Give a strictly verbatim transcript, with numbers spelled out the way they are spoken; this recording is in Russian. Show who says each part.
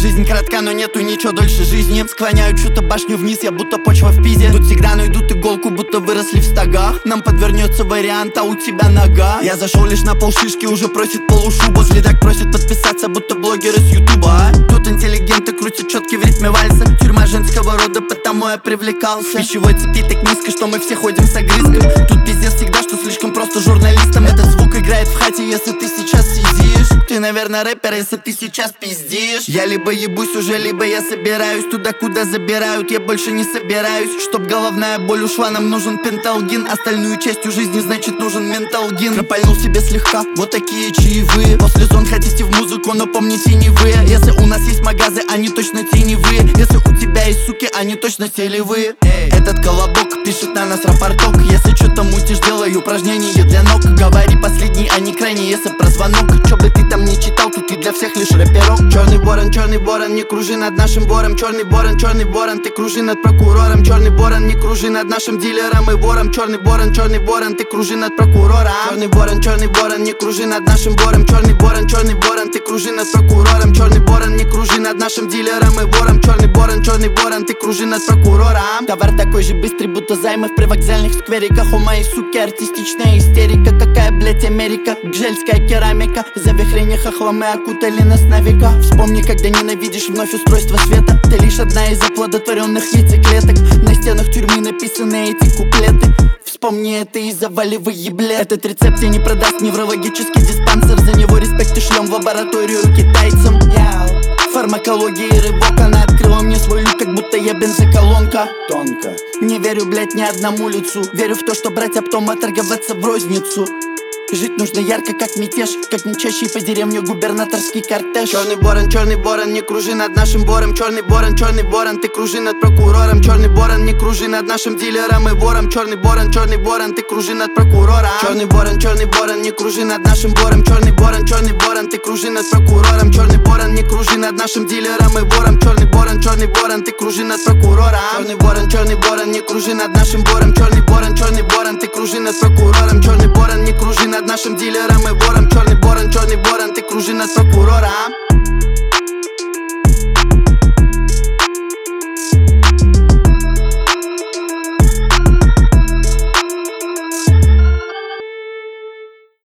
Speaker 1: Жизнь коротка, но нету ничего дольше жизни. Склоняют что-то башню вниз, я будто почва в пизе. Тут всегда найдут иголку, будто выросли в стогах. Нам подвернется вариант, а у тебя нога. Я зашел лишь на полшишки, уже просит полушубу. Следак просит подписаться, будто блогеры с ютуба. Тут интеллигенты крутят четки в ритме вальса. Тюрьма женского рода, потому я привлекался. В пищевой цепи так низко, что мы все ходим с огрызком. Тут пиздец всегда, что слишком просто журналистам. Этот звук играет в хате, если ты сейчас сидишь. Ты, наверное, рэпер, если ты сейчас пиздишь. Я либо ебусь уже, либо я собираюсь туда, куда забирают. Я больше не собираюсь. Чтоб головная боль ушла, нам нужен пенталгин. Остальную частью жизни, значит, нужен менталгин. Пропальнул себе слегка, вот такие чаевые. После зон хотите в музыку, но помните не вы. Если у нас есть магазы, они точно теневые. Если у тебя есть суки, они точно селевые. Этот колобок пишет на нас рапорток. Если что-то мутишь, делай упражнения для ног. Говори последний, а не крайний, если про звонок. Чё бы ты там не читал, тут ты для всех лишь рэперок. Черный ворон, черный ворон, не кружи над нашим бором. Черный ворон, черный ворон, ты кружи над прокурором. Черный ворон, не кружи над нашим дилером и вором. Черный ворон, черный ворон, ты кружи над прокурором. Черный ворон, черный ворон, не кружи над нашим бором. Черный ворон, черный ворон, ты кружи над прокурором. Черный ворон, не кружи над нашим дилером и вором. Черный ворон, черный ворон, ты кружи над прокурором. Товар такой же быстрый, будто займы в привокзальных сквериках. У моей суки артистичная истерика. Какая, блять, Америка, гжельская керамика. Завихрение хохла мы окутали нас на века. Вспомни, когда ненавидишь вновь устройство света. Ты лишь одна из оплодотворенных яйцеклеток. На стенах тюрьмы написаны эти куплеты. Вспомни это и заваливай еблет. Этот рецепт тебе не продаст неврологический диспансер. За него респект и шлем в лабораторию китайцам. Фармакология и рывок, она открыла мне свой люк, как будто я бензоколонка. Тонко. Не верю, блять, ни одному лицу. Верю в то, что брать, а потом оторговаться в розницу. Жить нужно ярко, как мятеж, как мчащий по деревне губернаторский кортеж. Черный ворон, черный ворон, не кружи над нашим бором. Черный ворон, черный ворон, ты кружи над прокурором. Черный ворон, не кружи над нашим дилером и вором. Черный ворон, черный ворон, ты кружи над прокурором. Черный ворон, черный ворон, не кружи над нашим бором. Черный ворон, черный ворон, ты кружи над прокурором. Черный ворон, не кружи над нашим дилером и вором. Черный ворон, черный ворон, ты кружи над прокурором. Черный ворон, черный ворон, не кружи над нашим бором. Черный ворон, черный ворон, ты кружи над прокурором. Черный ворон, не кружи над нашим дилером и вором. Черный ворон, черный ворон, ты кружи над прокурором.